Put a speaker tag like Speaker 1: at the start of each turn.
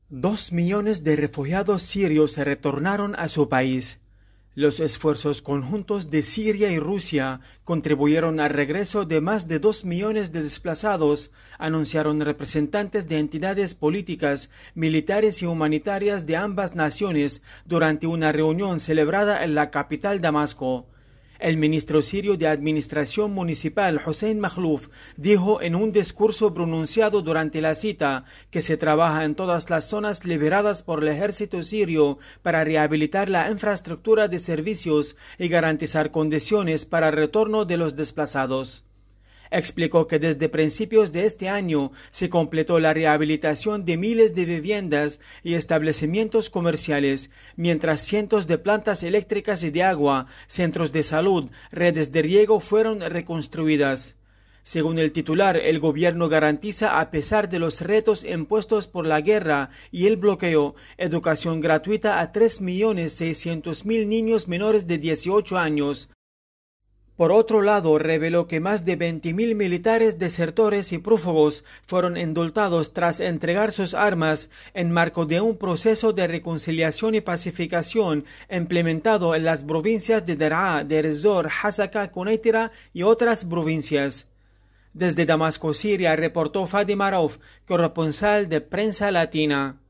Speaker 1: 2 millones de refugiados sirios retornaron a su país. Los esfuerzos conjuntos de Siria y Rusia contribuyeron al regreso de más de 2 millones de desplazados, anunciaron representantes de entidades políticas, militares y humanitarias de ambas naciones durante una reunión celebrada en la capital Damasco. El ministro sirio de Administración Municipal, Hossein Makhlouf, dijo en un discurso pronunciado durante la cita que se trabaja en todas las zonas liberadas por el ejército sirio para rehabilitar la infraestructura de servicios y garantizar condiciones para el retorno de los desplazados. Explicó que desde principios de este año se completó la rehabilitación de miles de viviendas y establecimientos comerciales, mientras cientos de plantas eléctricas y de agua, centros de salud, redes de riego fueron reconstruidas. Según el titular, el gobierno garantiza, a pesar de los retos impuestos por la guerra y el bloqueo, educación gratuita a 3.600.000 niños menores de 18 años. Por otro lado, reveló que más de 20.000 militares desertores y prófugos fueron indultados tras entregar sus armas en marco de un proceso de reconciliación y pacificación implementado en las provincias de Daraa, Deir ez-Zor, Hasaka, Quneitra y otras provincias. Desde Damasco, Siria, reportó Fadi Marouf, corresponsal de Prensa Latina.